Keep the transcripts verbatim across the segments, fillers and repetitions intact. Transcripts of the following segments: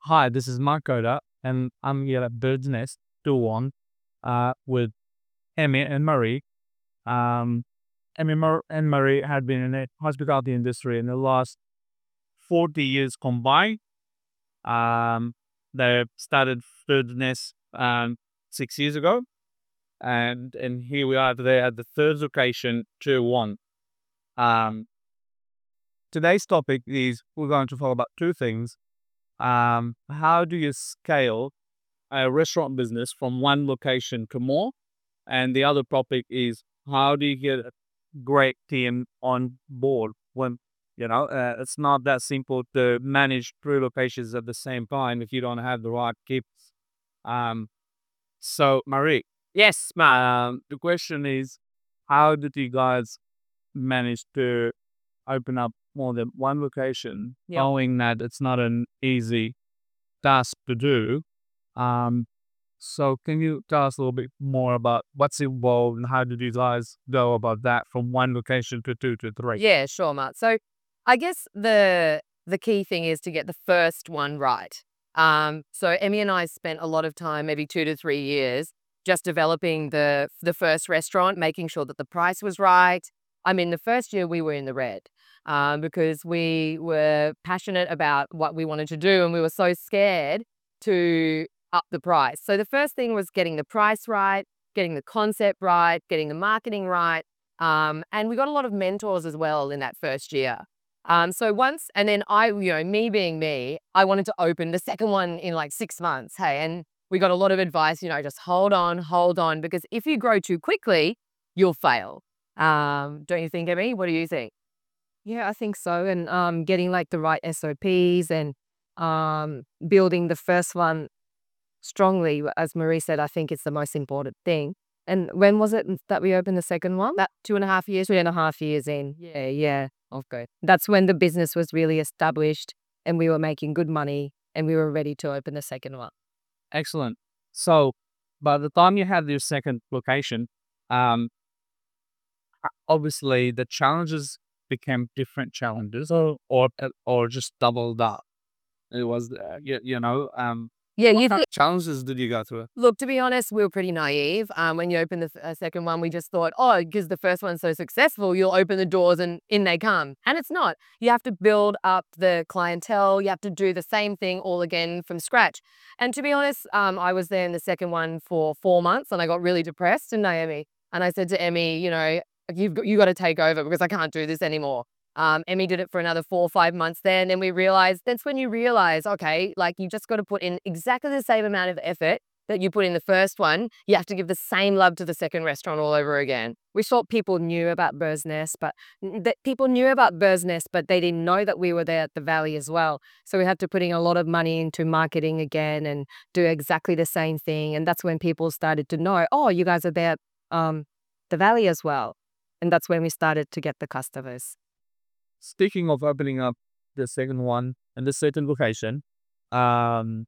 Hi, this is Mark Koda, and I'm here at Bird's Nest two one uh, with Emmy and Marie. Um, Emmy Mar- and Marie had been in the hospitality industry in the last forty years combined. Um, they started Bird's Nest um, six years ago, and, and here we are today at the third location, two one. Um, today's topic is we're going to talk about two things. Um, how do you scale a restaurant business from one location to more? And the other topic is how do you get a great team on board when, you know, uh, it's not that simple to manage three locations at the same time if you don't have the right keeps. Um, so Marie, Yes, Mark. um, the question is, how did you guys manage to open up more than one location, Yep. knowing that it's not an easy task to do? Um, so can you tell us a little bit more about what's involved and how did you guys go about that from one location to two to three? Yeah, sure, Mark. So I guess the the key thing is to get the first one right. Um, so Emmy and I spent a lot of time, maybe two to three years, just developing the the first restaurant, making sure that the price was right. I mean, the first year we were in the red um, because we were passionate about what we wanted to do, and we were so scared to up the price. So the first thing was getting the price right, getting the concept right, getting the marketing right. Um, and we got a lot of mentors as well in that first year. Um, so once, and then I, you know, me being me, I wanted to open the second one in like six months. Hey, and we got a lot of advice, you know, just hold on, hold on, because if you grow too quickly, you'll fail. Um, don't you think, Emmy? What do you think? Yeah, I think so. And um, getting like the right S O Ps and um, building the first one strongly, as Marie said, I think it's the most important thing. And when was it that we opened the second one? That two and a half years, two and a half years in. Yeah, yeah. Okay. That's when the business was really established and we were making good money and we were ready to open the second one. Excellent. So by the time you had your second location, um, o- obviously the challenges became different challenges or or, uh, or just doubled up. It was, uh, you, you know, um, Yeah, what you kind think. of challenges did you go through? Look, to be honest, we were pretty naive. Um, when you open the f- uh, second one, we just thought, oh, because the first one's so successful, you'll open the doors and in they come. And it's not. You have to build up the clientele. You have to do the same thing all again from scratch. And to be honest, um, I was there in the second one for four months and I got really depressed, and Naomi. And I said to Emmy, you know, you've got, you got to take over because I can't do this anymore. Um, Emmy did it for another four or five months there. And then we realized that's when you realize, okay, like you just got to put in exactly the same amount of effort that you put in the first one, you have to give the same love to the second restaurant all over again. We thought people knew about Bird's Nest, but that people knew about Bird's Nest, but they didn't know that we were there at the Valley as well. So we had to put in a lot of money into marketing again and do exactly the same thing. And that's when people started to know, oh, you guys are there at um, the Valley as well. And that's when we started to get the customers. Speaking of opening up the second one in the certain location, um,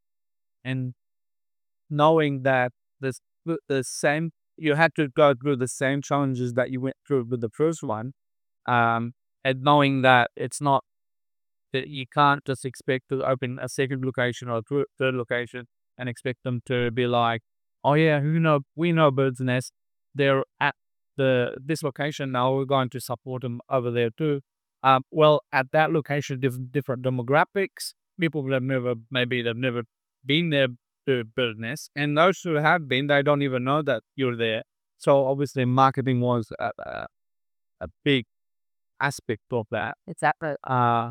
and knowing that this the the same you had to go through the same challenges that you went through with the first one, um, and knowing that it's not that you can't just expect to open a second location or a thir- third location and expect them to be like, oh yeah, you know, we know Bird's Nest, they're at the this location now. We're going to support them over there too. Um, well, at that location, different different demographics, people that have never maybe they've never been there to Bird's Nest, and those who have been, they don't even know that you're there. So obviously, marketing was a, a, a big aspect of that. Exactly. Uh,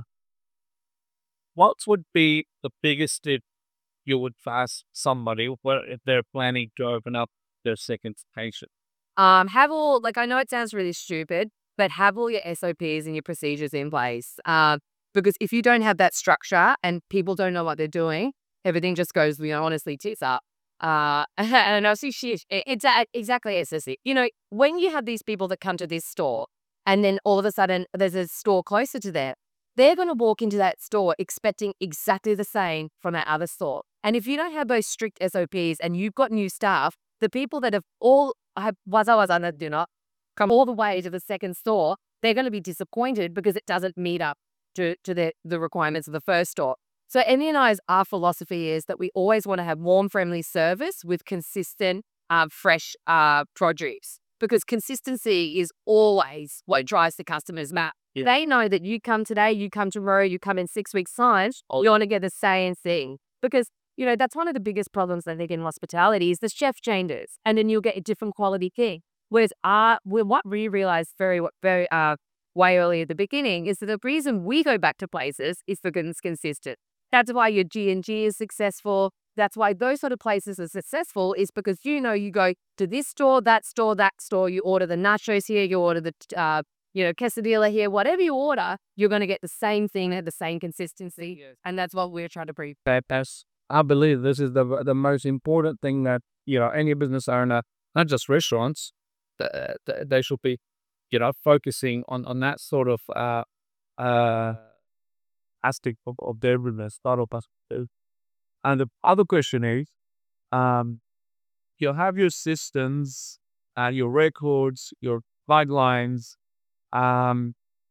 what would be the biggest tip you would advise somebody where if they're planning to open up their second station? Um, have all, like, I know it sounds really stupid, but have all your S O Ps and your procedures in place. Um, because if you don't have that structure and people don't know what they're doing, everything just goes, you know, honestly, tits up. Uh, and I see shit. It- It's a- exactly it's just it. You know, when you have these people that come to this store and then all of a sudden there's a store closer to there, they're going to walk into that store expecting exactly the same from that other store. And if you don't have those strict S O Ps and you've got new staff, the people that have all have waza-waza na dinner come all the way to the second store, they're going to be disappointed because it doesn't meet up to, to the, the requirements of the first store. So Emmy and I's our philosophy is that we always want to have warm, friendly service with consistent, uh, fresh uh, produce, because consistency is always what drives the customer's map. Yeah. They know that you come today, you come tomorrow, you come in six weeks' time, you want to get the same thing. Because, you know, that's one of the biggest problems I think in hospitality is the chef changes, and then you'll get a different quality thing. Whereas our, well, what we realized very, very uh, way early at the beginning is that the reason we go back to places is because it's consistent. That's why your G and G is successful. That's why those sort of places are successful, is because, you know, you go to this store, that store, that store, you order the nachos here, you order the, uh, you know, quesadilla here, whatever you order, you're going to get the same thing at the same consistency. Yes. And that's what we're trying to prove. That that's I believe this is the the most important thing that, you know, any business owner, not just restaurants, th- th- they should be, you know, focusing on on that sort of uh uh aspect of, of their business, thought of perspective. And the other question is, um, you have your systems and your records, your guidelines. Um,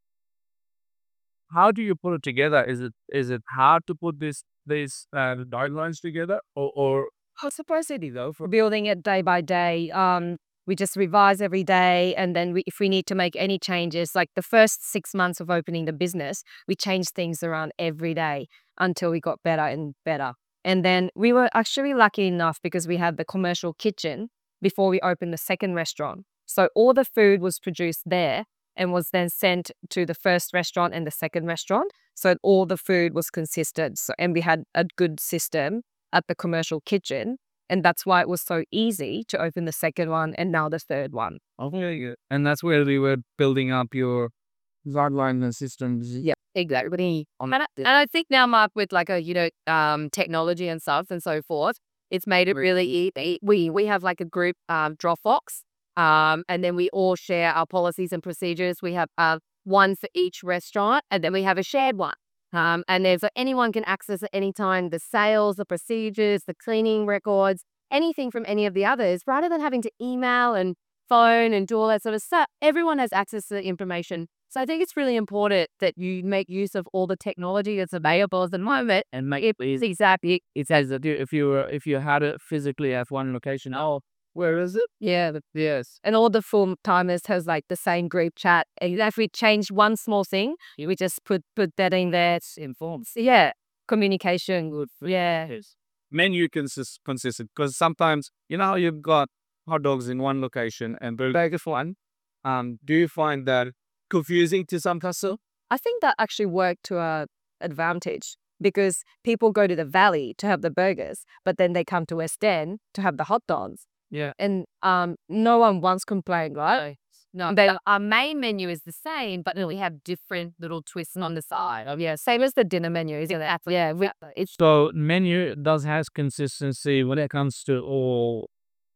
how do you put it together? Is it is it hard to put this these uh, guidelines together, or, or Oh, surprisingly though, for building it day by day, um, we just revise every day, and then we, if we need to make any changes, like the first six months of opening the business, we changed things around every day until we got better and better. And then we were actually lucky enough because we had the commercial kitchen before we opened the second restaurant. So all the food was produced there and was then sent to the first restaurant and the second restaurant. So all the food was consistent. So, and we had a good system at the commercial kitchen. And that's why it was so easy to open the second one and now the third one. okay, and that's where we were building up your guidelines and systems. Yeah, exactly. On And I, and I think now, Mark, with like a, you know, um, technology and stuff and so forth, it's made it really easy. We, we have like a group, um, Dropbox, um, and then we all share our policies and procedures. We have uh, one for each restaurant, and then we have a shared one. Um, and there's so anyone can access at any time the sales, the procedures, the cleaning records, anything from any of the others, rather than having to email and phone and do all that sort of stuff. Everyone has access to the information. So I think it's really important that you make use of all the technology that's available at the moment and make it it easy. exactly. It's as if you if you were if you had it physically at one location. Oh, where is it? Yeah. the- Yes. And all the full timers has like the same group chat. And if we change one small thing, we just put put that in there. It's Informed. yeah, communication. Good. Yeah. Yes. Menu consist consistent, because sometimes, you know, you've got hot dogs in one location and burgers one. Um, do you find that confusing to some customers? I think that actually worked to our advantage because people go to the Valley to have the burgers, but then they come to West End to have the hot dogs. Yeah. And um, no one once complained, right? No, but our main menu is the same, but then we have different little twists on the side. Oh, yeah, same as the dinner menu. Isn't it? Yeah, we, it's So menu does has consistency when it comes to all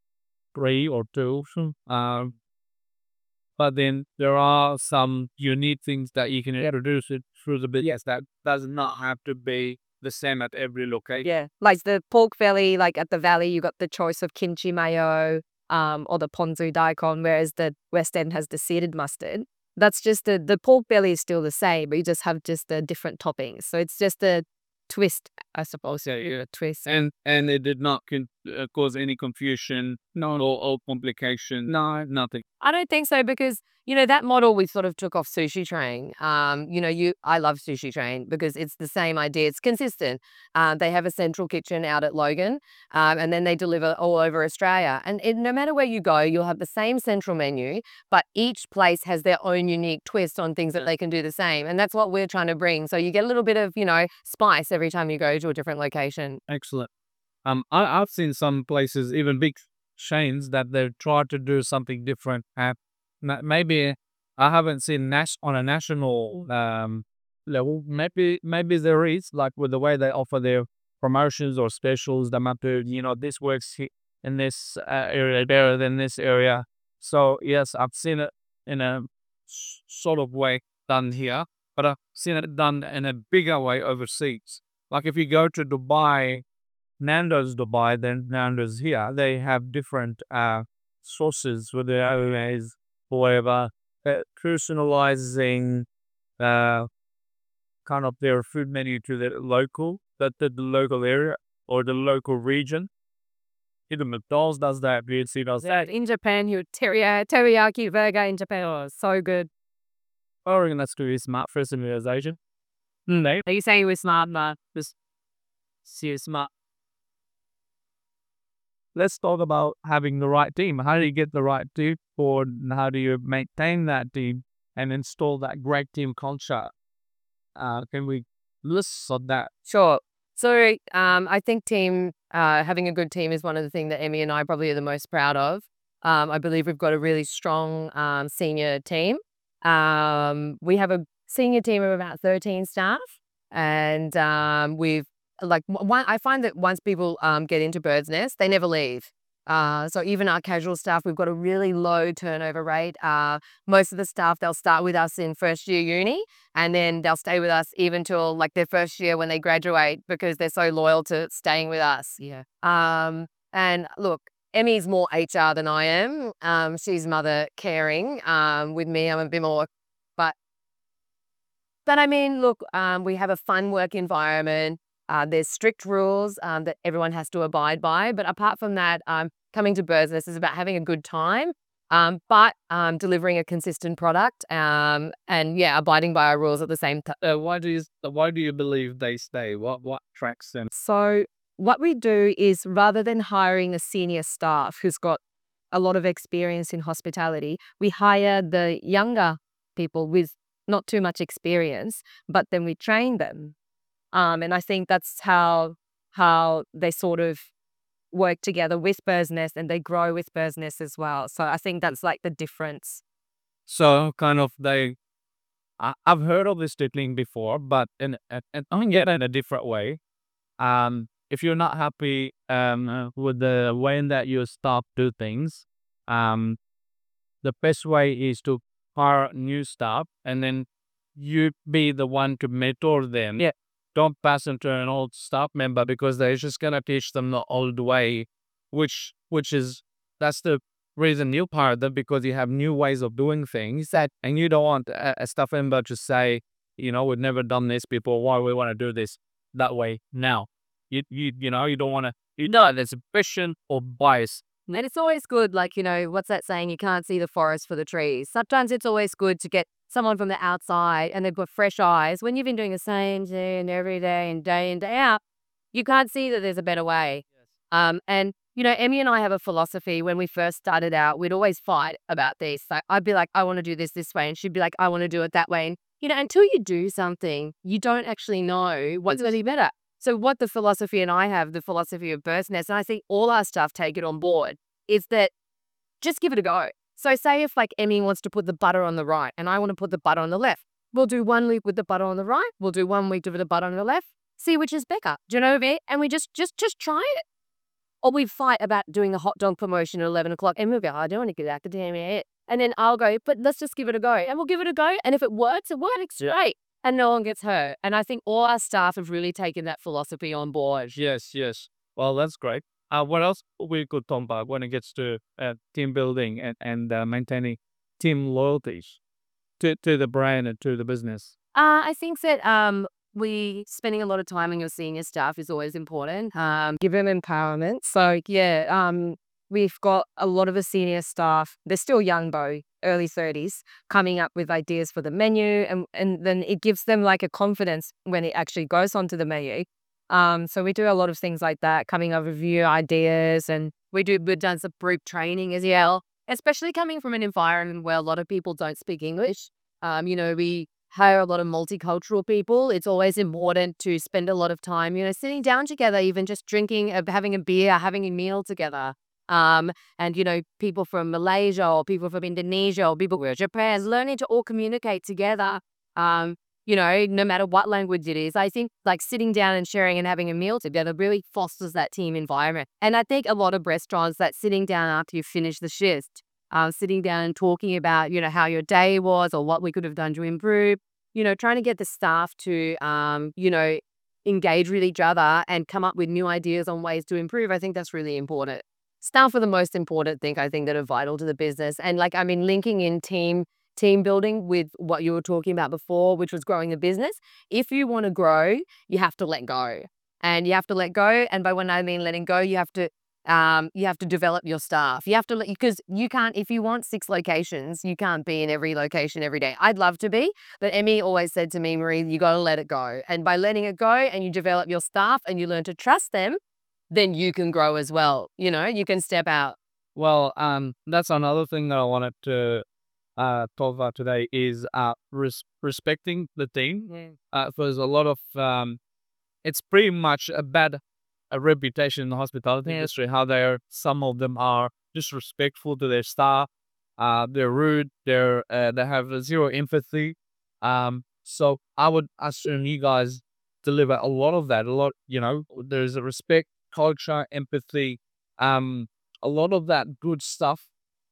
three or two. Um, but then there are some unique things that you can introduce it through the bit. Yes, that does not have to be the same at every location. yeah, like the pork belly. Like at the Valley, you got the choice of kimchi mayo, um, or the ponzu daikon, whereas the West End has the seeded mustard. That's just the the pork belly is still the same, but you just have just the different toppings. So it's just a twist, I suppose. Yeah, yeah. A twist. And and it did not con- uh, cause any confusion, no, or, or complication, no, nothing. I don't think so because, you know, that model we sort of took off Sushi Train. Um, you know, you I love Sushi Train because it's the same idea. It's consistent. Um, they have a central kitchen out at Logan, um, and then they deliver all over Australia. And it, no matter where you go, you'll have the same central menu, but each place has their own unique twist on things that they can do the same. And that's what we're trying to bring. So you get a little bit of, you know, spice every time you go to a different location. Excellent. Um, I, I've seen some places, even big chains, that they've tried to do something different. And ma- maybe I haven't seen nas- on a national um level. Maybe maybe there is, like with the way they offer their promotions or specials. That might be, you know, this works he- in this uh, area better than this area. So yes, I've seen it in a s- sort of way done here, but I've seen it done in a bigger way overseas. Like if you go to Dubai, Nando's Dubai, then Nando's here, they have different uh, sources with their own ways, whatever, uh, personalizing uh, kind of their food menu to the local. the, the, the local area or the local region. Even McDonald's does that, B N C does that. In Japan, your teriyaki, teriyaki burger in Japan was so good. I reckon that's to his smart for civilization. No. Are you saying we're smart, man? Just see smart. Let's talk about having the right team. How do you get the right team for, and how do you maintain that team and install that great team culture? Uh, can we list on that? Sure. So um, I think team uh, having a good team is one of the things that Emmy and I probably are the most proud of. Um, I believe we've got a really strong um, senior team. Um, we have a senior team of about thirteen staff, and um, we've like one. I find that once people um, get into Bird's Nest, they never leave. Uh, so even our casual staff, we've got a really low turnover rate. Uh, most of the staff, they'll start with us in first year uni, and then they'll stay with us even till like their first year when they graduate because they're so loyal to staying with us. Yeah. Um, and look, Emmy's more H R than I am. Um, she's mother caring. Um, with me, I'm a bit more, but, but I mean, look, um, we have a fun work environment. Uh, there's strict rules um, that everyone has to abide by. But apart from that, um, coming to Bird's Nest is about having a good time, um, but um, delivering a consistent product um, and, yeah, abiding by our rules at the same time. Uh, why do you why do you believe they stay? What what attracts them? So what we do is rather than hiring a senior staff who's got a lot of experience in hospitality, we hire the younger people with not too much experience, but then we train them. Um, and I think that's how how they sort of work together with Bird's Nest, and they grow with Bird's Nest as well. So I think that's like the difference. So kind of they, I, I've heard of this tickling before, but in and and I get it in a different way. Um, if you're not happy um uh, with the way that your staff do things, um, the best way is to hire new staff and then you be the one to mentor them. Yeah. Don't pass them to an old staff member because they're just gonna teach them the old way, which which is that's the reason you hire them, because you have new ways of doing things. That and you don't want a, a staff member to say, you know, we've never done this before. Why we want to do this that way now? You you you know you don't want to. You know, there's a passion or bias. And it's always good, like, you know, what's that saying? You can't see the forest for the trees. Sometimes it's always good to get someone from the outside and they've got fresh eyes. When you've been doing the same thing every day and day in, day out, you can't see that there's a better way. Yes. Um, and, you know, Emmy and I have a philosophy. When we first started out, we'd always fight about this. Like, I'd be like, I want to do this this way. And she'd be like, I want to do it that way. And, you know, until you do something, you don't actually know what's going to be better. So what the philosophy and I have, the philosophy of Bird's Nest, and I think all our staff take it on board, is that just give it a go. So say if like Emmy wants to put the butter on the right and I want to put the butter on the left, we'll do one week with the butter on the right. We'll do one week with the butter on the left. See which is better. Do you know what I mean? And we just, just, just try it. Or we fight about doing a hot dog promotion at eleven o'clock and we'll go, I don't want to get that, damn it. And then I'll go, but let's just give it a go. And we'll give it a go. And if it works, it works, right? And no one gets hurt. And I think all our staff have really taken that philosophy on board. Yes, yes. Well, that's great. Uh, what else we could talk about when it gets to uh, team building and, and uh, maintaining team loyalties to, to the brand and to the business? Uh, I think that um, we spending a lot of time on your senior staff is always important. Um, Give them empowerment. So yeah, um, we've got a lot of the senior staff. They're still young, though, early thirties, coming up with ideas for the menu, and and then it gives them like a confidence when it actually goes onto the menu. Um, so we do a lot of things like that, coming up with new ideas, and we do we've done some group training as well, especially coming from an environment where a lot of people don't speak English. Um, you know, we hire a lot of multicultural people. It's always important to spend a lot of time, you know, sitting down together, even just drinking, uh, having a beer, having a meal together. Um, and, you know, people from Malaysia or people from Indonesia or people from Japan, learning to all communicate together. Um, you know, no matter what language it is, I think like sitting down and sharing and having a meal together really fosters that team environment. And I think a lot of restaurants, that sitting down after you finish the shift, um, sitting down and talking about, you know, how your day was or what we could have done to improve, you know, trying to get the staff to, um, you know, engage with each other and come up with new ideas on ways to improve. I think that's really important. Staff are the most important thing, I think, that are vital to the business. And like, I mean, linking in team team building with what you were talking about before, which was growing the business. If you want to grow, you have to let go. and you have to let go. And by when I mean letting go, you have to um, you have to develop your staff. You have to let because you can't if you want six locations, you can't be in every location every day. I'd love to be, but Emmy always said to me, Marie, you got to let it go. And by letting it go, and you develop your staff, and you learn to trust them, then you can grow as well. You know, you can step out. Well, um, that's another thing that I wanted to uh, talk about today is uh, res- respecting the team. Yeah. Uh, there's a lot of, um, it's pretty much a bad a reputation in the hospitality Yeah. industry, how they are, some of them are disrespectful to their staff, uh, they're rude, they're, uh, they have zero empathy. Um, so I would assume you guys deliver a lot of that, a lot, you know, there's a respect, culture, empathy, um, a lot of that good stuff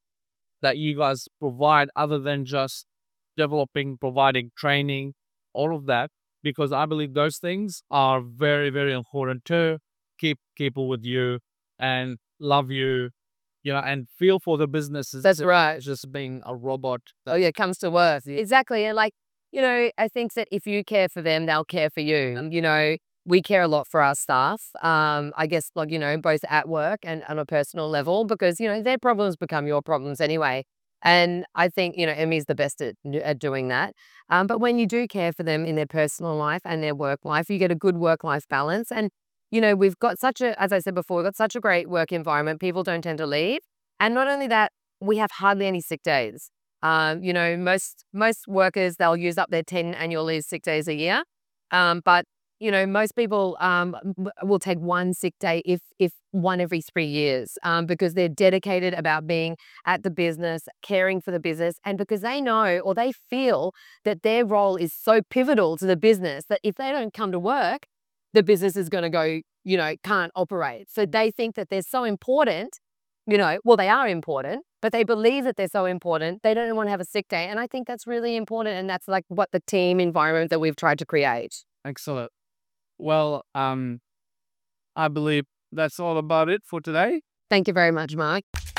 that you guys provide other than just developing, providing training, all of that, because I believe those things are very, very important to keep people with you and love you, you know, and feel for the businesses. That's right. It's just being a robot. Oh yeah, comes to work. Exactly. And like, you know, I think that if you care for them, they'll care for you. You know, we care a lot for our staff. Um, I guess like, you know, both at work and on a personal level, because, you know, their problems become your problems anyway. And I think, you know, Emmy's the best at, at doing that. Um, but when you do care for them in their personal life and their work life, you get a good work-life balance. And, you know, we've got such a, as I said before, we've got such a great work environment. People don't tend to leave. And not only that, we have hardly any sick days. Um, you know, most most workers, they'll use up their ten annual leave sick days a year. Um, but, you know, most people um, w- will take one sick day if if one every three years um, because they're dedicated about being at the business, caring for the business, and because they know or they feel that their role is so pivotal to the business that if they don't come to work, the business is going to go, you know, can't operate. So they think that they're so important, you know, well, they are important, but they believe that they're so important. They don't want to have a sick day. And I think that's really important. And that's like what the team environment that we've tried to create. Excellent. Well, um, I believe that's all about it for today. Thank you very much, Mark.